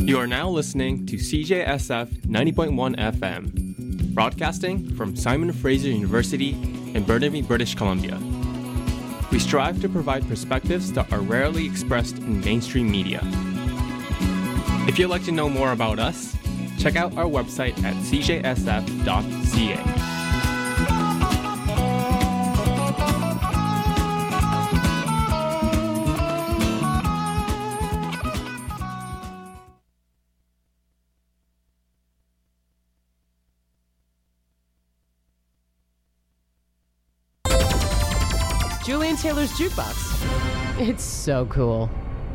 You are now listening to CJSF 90.1 FM, broadcasting from Simon Fraser University in Burnaby, British Columbia. We strive to provide perspectives that are rarely expressed in mainstream media. If you'd like to know more about us, check out our website at cjsf.ca. Julian Taylor's Jukebox. It's so cool.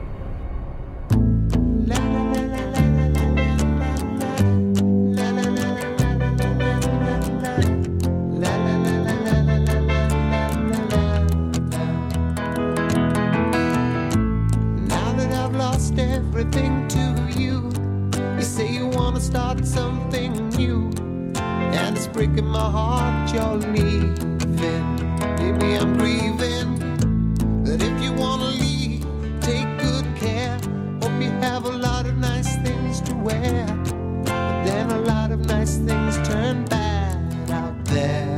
Everything to you. You say you want to start something new, and it's breaking my heart you're leaving. Baby, I'm grieving. But if you want to leave, take good care. Hope you have a lot of nice things to wear, but then a lot of nice things turn bad out there.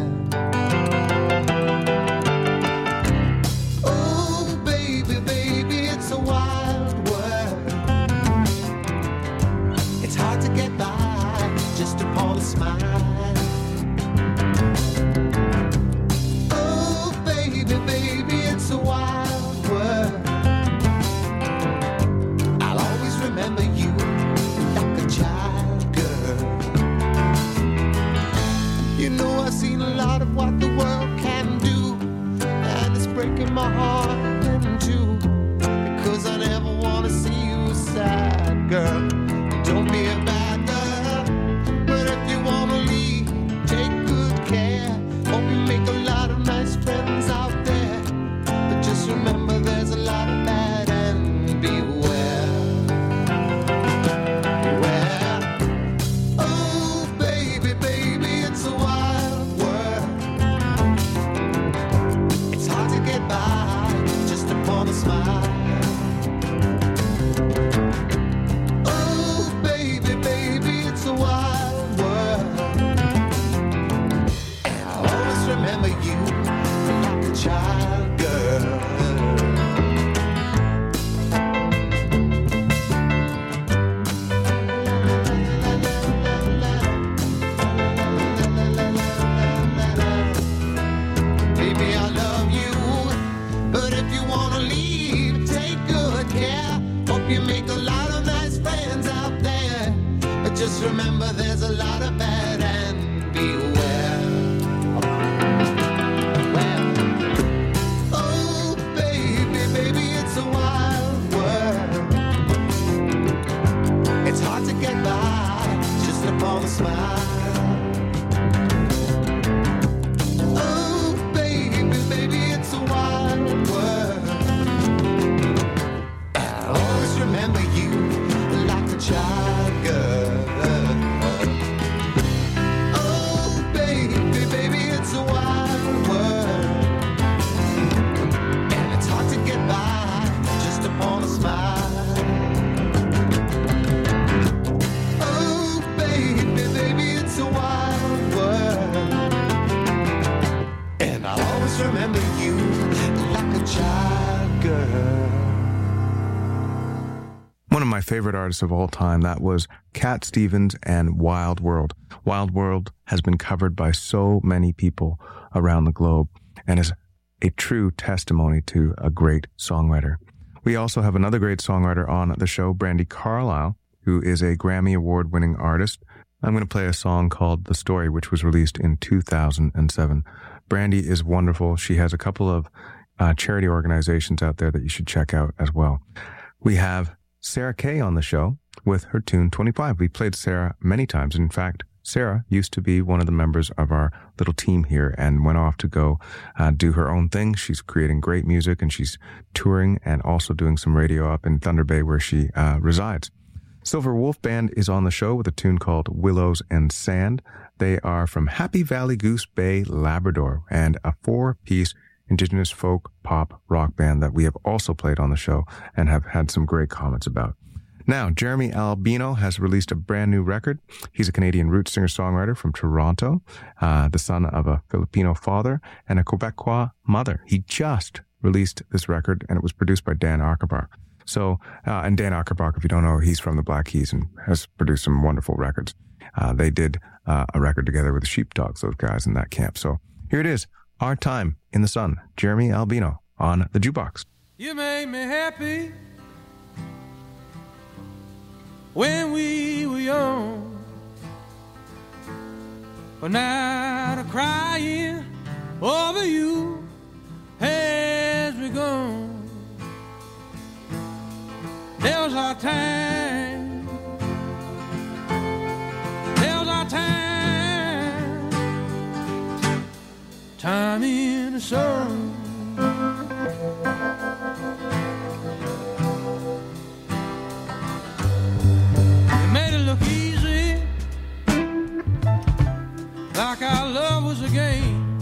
Oh, baby, baby, it's a wild world. It's hard to get by just upon a smile. Oh, baby, baby, it's a wild world. I'll always remember you like a child, girl. You know I've seen a lot of what the world can do, and it's breaking my heart in two, because I never want to see you sad, girl. Don't be a bad girl, but if you want to leave, take good care. Hope you make a lot of nice friends out there, but just remember there's a lot of bad, and beware. Beware. Oh, baby, baby, it's a wild world. It's hard to get by just upon a smile. Oh, baby, baby, it's a wild world. And I'll always remember you like a child, girl. Baby, I love you, but if you wanna leave, take good care. Hope you make a lot of nice friends out there, but just remember there's a lot of bad, and beware. Oh, baby, baby, it's a wild world. It's hard to get by just upon a smile. Oh, baby, baby, it's a wild world. I'll always remember you like a child, girl. Oh, baby, baby, it's a wild world, and it's hard to get by just upon a smile. Oh, baby, baby, it's a wild world, and I'll always remember you like a child, girl. One of my favorite artists of all time, that was Cat Stevens and Wild World. Wild World has been covered by so many people around the globe and is a true testimony to a great songwriter. We also have another great songwriter on the show, Brandi Carlile, who is a Grammy Award-winning artist. I'm going to play a song called The Story, which was released in 2007. Brandi is wonderful. She has a couple of charity organizations out there that you should check out as well. We have Sarah Kay on the show with her tune 25. We played Sarah many times. In fact, Sarah used to be one of the members of our little team here and went off to go do her own thing. She's creating great music, and she's touring and also doing some radio up in Thunder Bay where she resides. Silver Wolf Band is on the show with a tune called Willows and Sand. They are from Happy Valley Goose Bay, Labrador, and a 4-piece Indigenous folk pop rock band that we have also played on the show and have had some great comments about. Now, Jeremy Albino has released a brand new record. He's a Canadian roots singer-songwriter from Toronto, the son of a Filipino father and a Quebecois mother. He just released this record, and it was produced by Dan Ackerbach. So, and Dan Ackerbach, if you don't know, he's from the Black Keys and has produced some wonderful records. They did a record together with the Sheepdogs, those guys in that camp. So here it is, Our Time in the Sun, Jeremy Albino on the Jukebox. You made me happy when we were young, but now the crying over you has begun. There was our time, there was our time, time in the sun. You made it look easy, like our love was a game.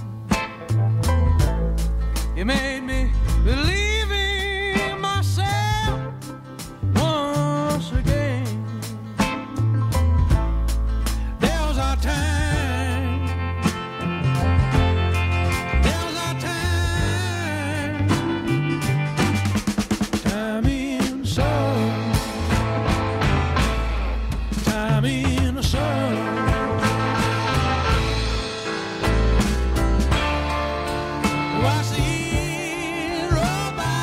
You made me believe in myself once again. There was our time, there was our time, time in the sun, time in the sun. Watch the years roll by.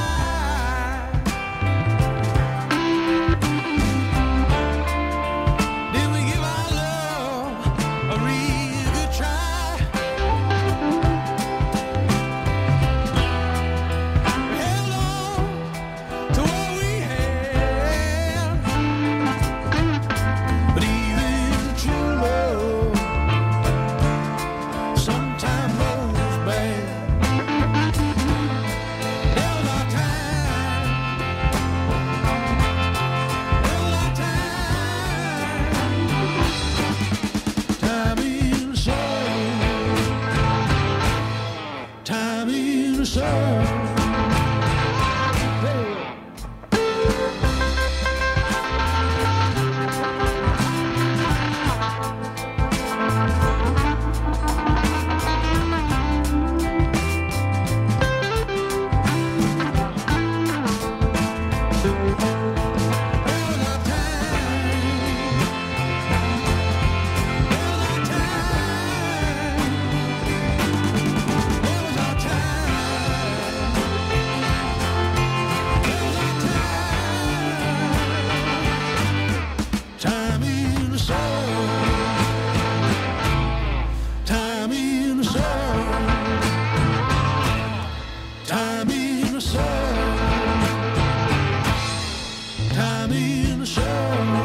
Did we give our love a real good try? We held on to what we had, but even true love sometimes goes bad. There was our time, there was our time, time in the sun, time in the sun. Time in the sun, time in the sun, time in the sun, time in the sun.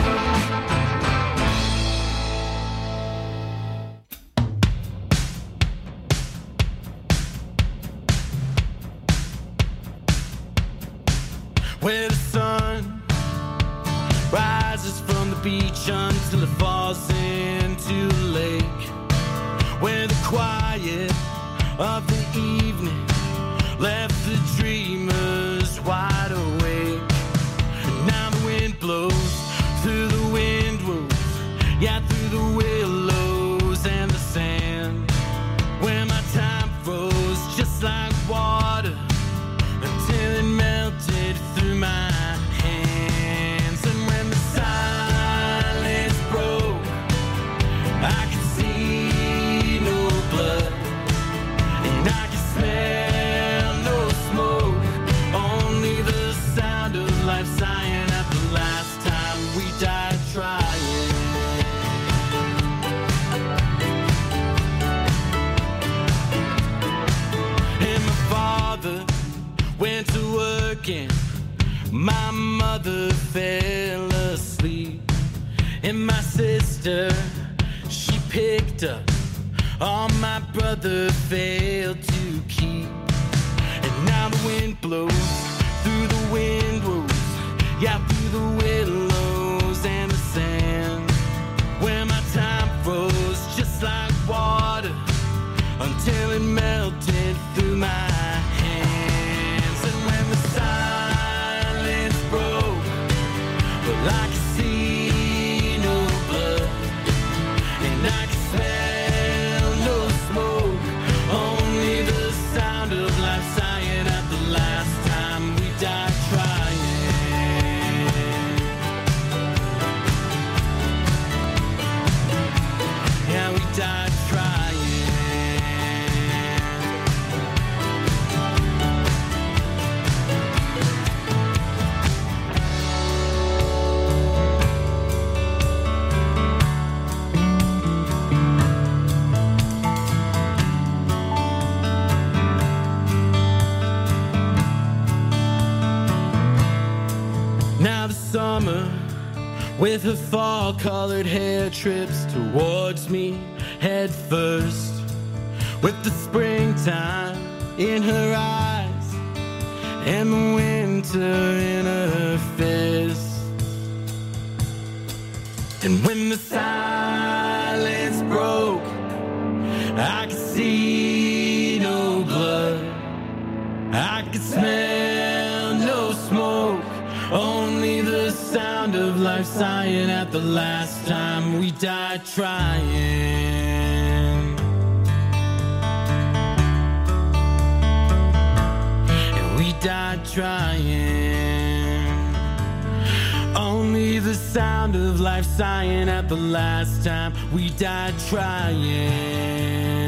Where the sun rises from the beach until it falls into the lake, where the quiet of the evening left the dreamers wide awake. Now the wind blows through the windrows, yeah, through the willows and the sand, where my time froze just like water until it melted through my hands. And when the silence broke, I could see no blood, and I could smell no smoke, only the sound of life sighing at the last time we died trying. And my father went to work and my mother fell asleep, and my sister, she picked up all my brother failed to keep. And now the wind blows through the windrows, yeah, through the willows and the sand, where my time froze just like water until it melted through my hands. And when the silence broke, summer with her fall-colored hair trips towards me head first, with the springtime in her eyes and the winter in her fist. And when the silence broke, I could see no blood, I could smell no smoke, only the sound of life sighing at the last time we died trying. And we died trying. Only the sound of life sighing at the last time we died trying.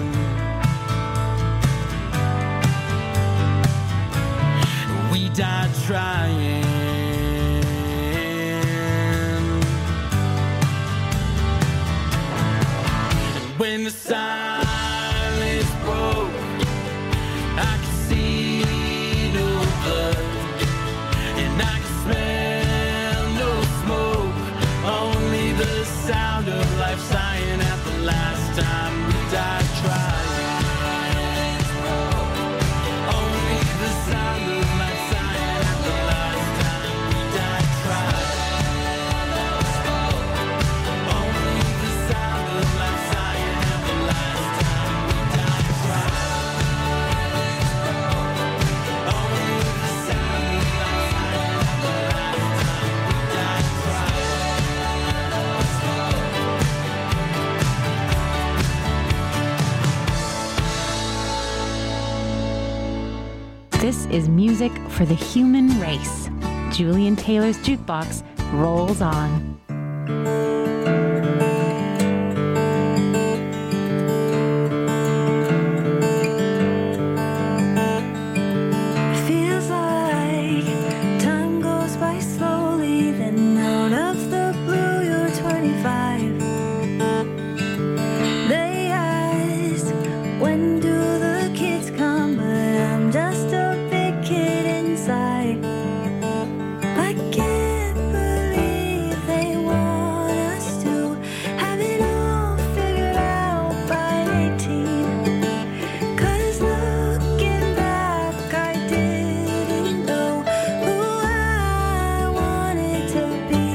We died trying. And when the silence broke, I could see no blood, and I could smell no smoke, only the sound of life sighing at the last time we died trying. Only the sound of life sighing at the last time we died trying. Only the sound of life sighing at the last time we died trying. Only the sound of life sighing at the last time we died trying. This is music for the human race. Julian Taylor's Jukebox rolls on. Feels like time goes by slowly, then out of the blue you're 25. They ask, when do the kids come? But I'm just a big kid inside. I can't believe they want us to have it all figured out by 18. 'Cause looking back, I didn't know who I wanted to be.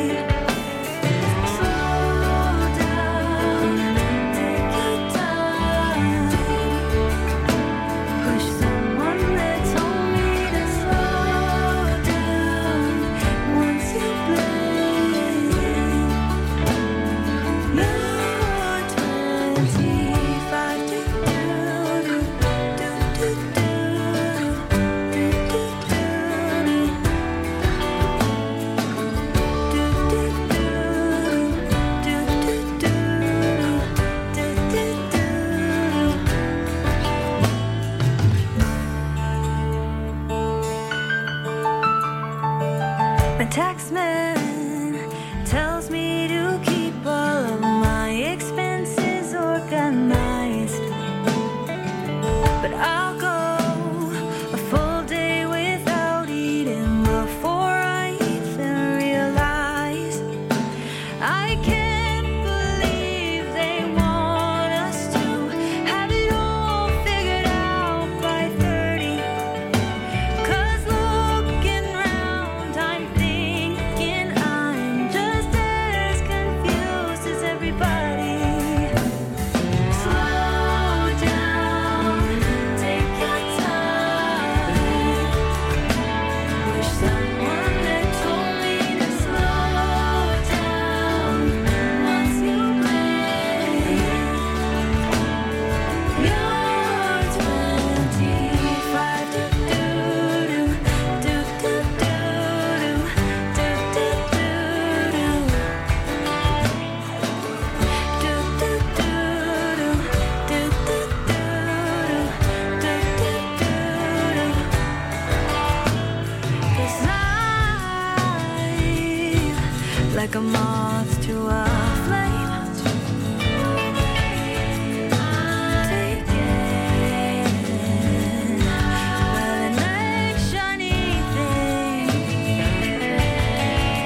Slow down, take your time. Push someone that told me to slow down. Once you blink, you're 25 to My taxman tells me to keep all of my expenses organized, but I'll go a full day without eating before I even realize I can't believe they want us to have it all figured out by 30. 'Cause looking round, I'm thinking I'm just as confused as everybody. Slow down, take your time. Wish someone that told me to slow down. Once you blink, you're 25 to like a moth to a flame. Taken by the next shiny thing.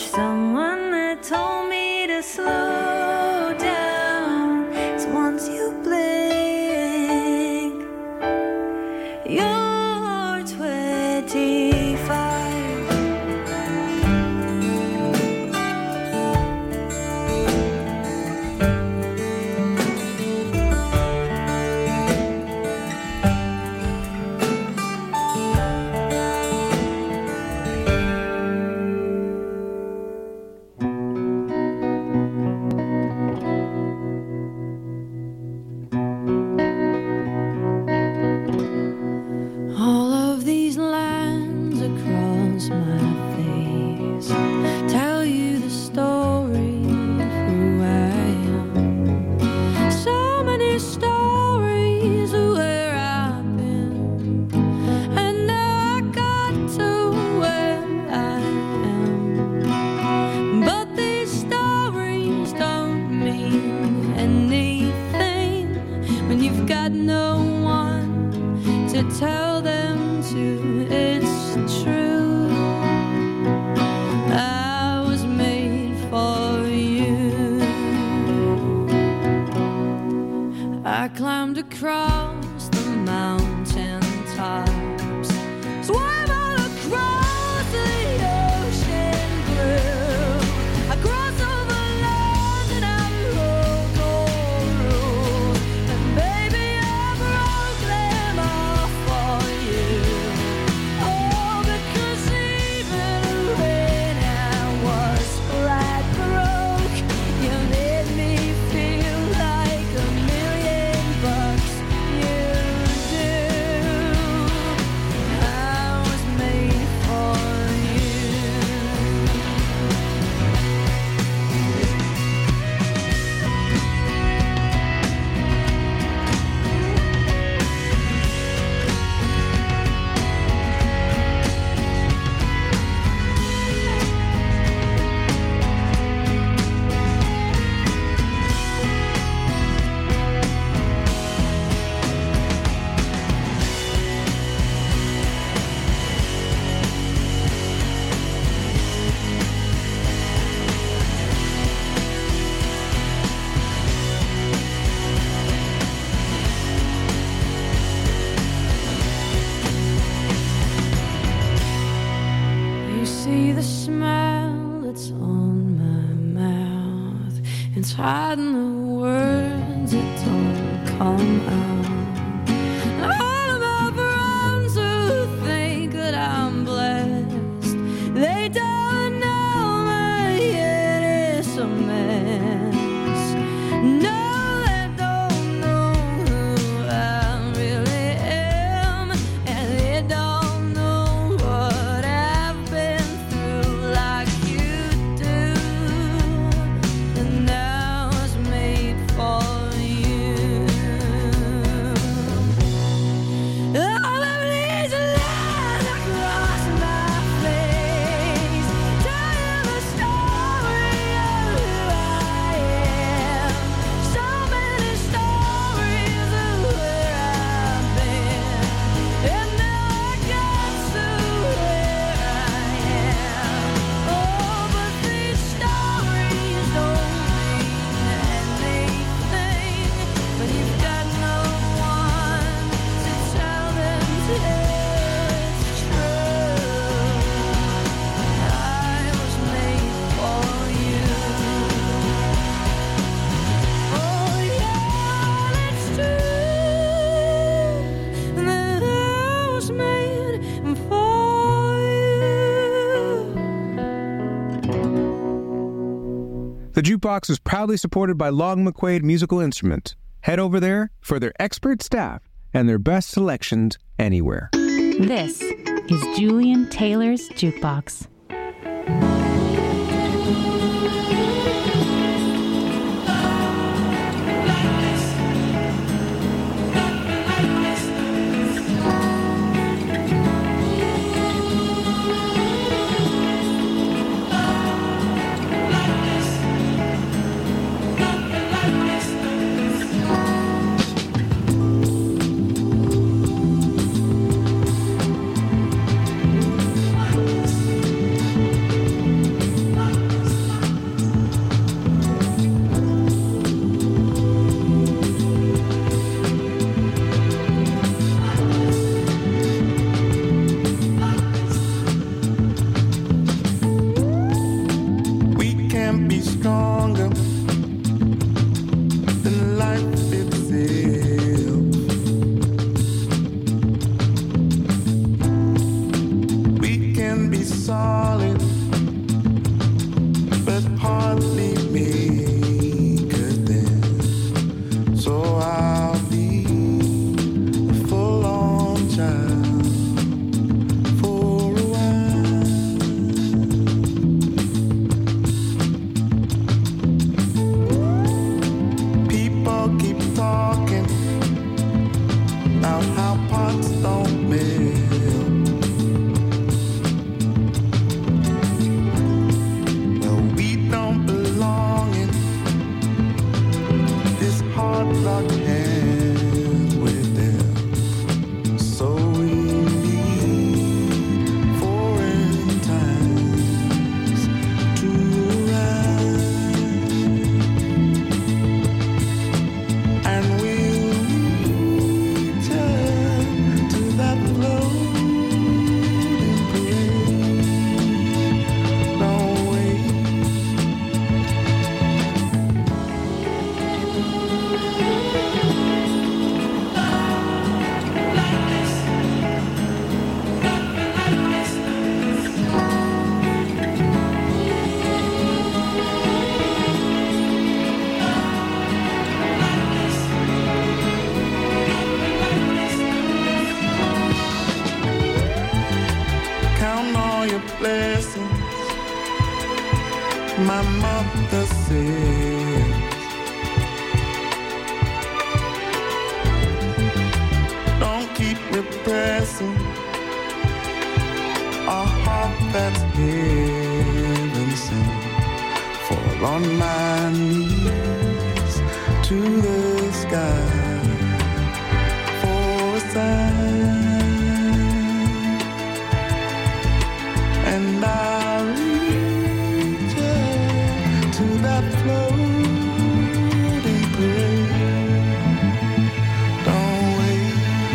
someone that told me to slow down. 'Cause once you blink, you're 25. All of these lines across my face tell you the story of who I am. So many stories of where I've been, and now I got to where I am. But these stories don't mean anything when you've got no one to tell them to. It's true, I was made for you. I climbed across the mountain tops, swam all across the ocean blue. I crossed over land and I broke all rules, and baby I broke them all for you. Oh, because even when I was flat broke, you made me feel like $1,000,000. You do. I was made for you. You see the smile that's on my mouth. It's hiding the words that don't come out. All of my friends who think that I'm blessed, they don't know my head is a mess. No, they don't know who I really am, and they don't know what I've been through like you do. And I was made for you. All of these lines across my face tell you the story of who I am. So many stories of where I've been, and now I got to where I am. Oh, but these stories don't mean anything when you've got no one to tell them to. It's true, I was made for you. Oh yeah, it's true that I was made for you. The Jukebox is proudly supported by Long McQuaid Musical Instruments. Head over there for their expert staff and their best selections anywhere. This is Julian Taylor's Jukebox. can't be stronger than life itself. We can be solid, but hardly make it then. So I'll be a full-on child for a while. People keep talking about how pots don't melt. Well, we don't belong in this hard rock hand with them. So we need foreign times to arrive, and we'll return to that floating parade. Don't wait. Count all your blessings, my mother says. Don't keep repressing a heart that's heaven sent. Fall on my knees to the sky for a sign. And I'll return to that floating parade. Don't wait.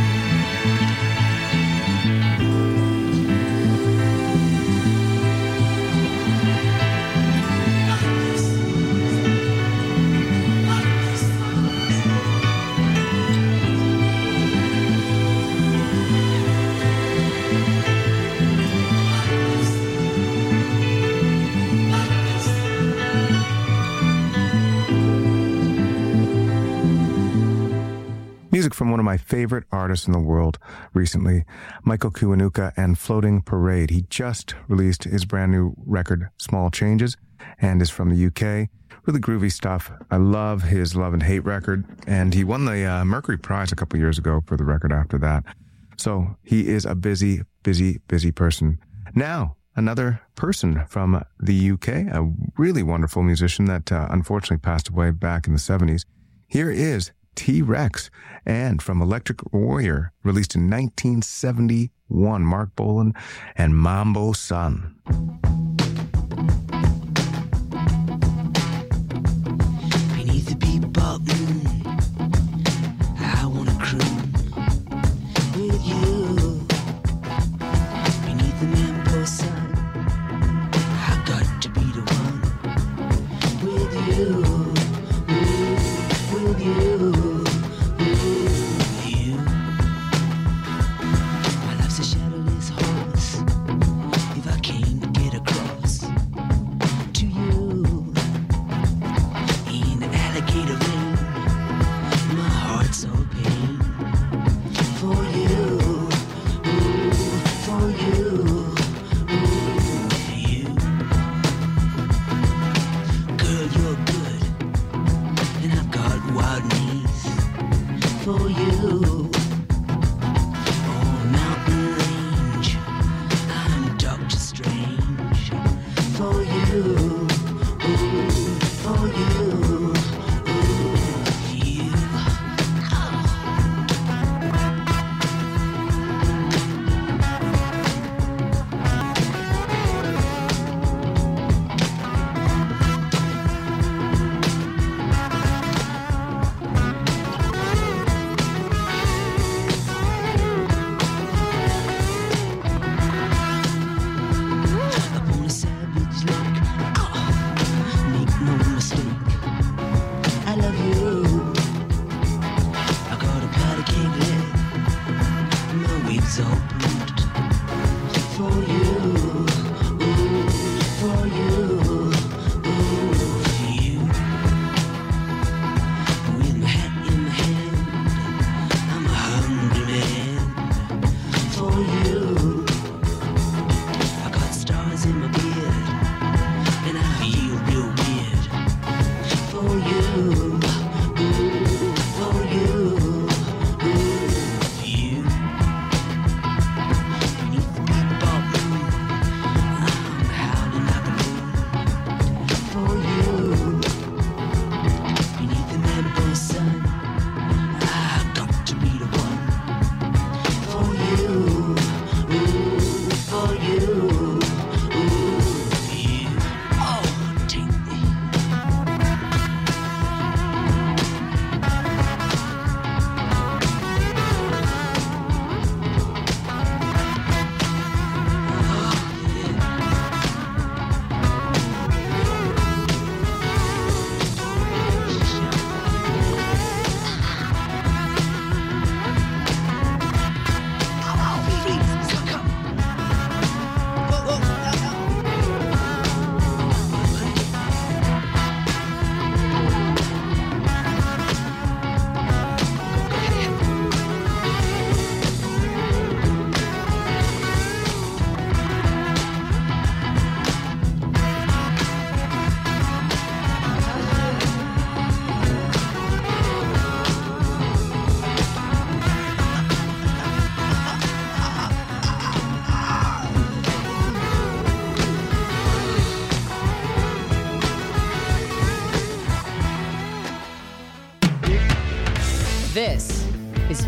Music from one of my favorite artists in the world recently, Michael Kiwanuka and Floating Parade. He just released his brand new record, Small Changes, and is from the UK. Really groovy stuff. I love his Love and Hate record, and he won the Mercury Prize a couple years ago for the record after that. So he is a busy, busy, busy person. Now, another person from the UK, a really wonderful musician that unfortunately passed away back in the 70s. Here is T-Rex, and from Electric Warrior, released in 1971, Mark Bolan and Mambo Sun. Beneath the bebop moon, I wanna croon with you. Beneath the Mambo sun, I got to be the one with you. With you. My life's a shadowless horse. If I can't get across to you in an alligator ring, my heart's all pain for you, for you, you. Girl, you're good, and I've got wild knees for you. On a mountain range, I'm Doctor Strange for you, for you, you.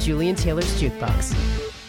Julian Taylor's Jukebox.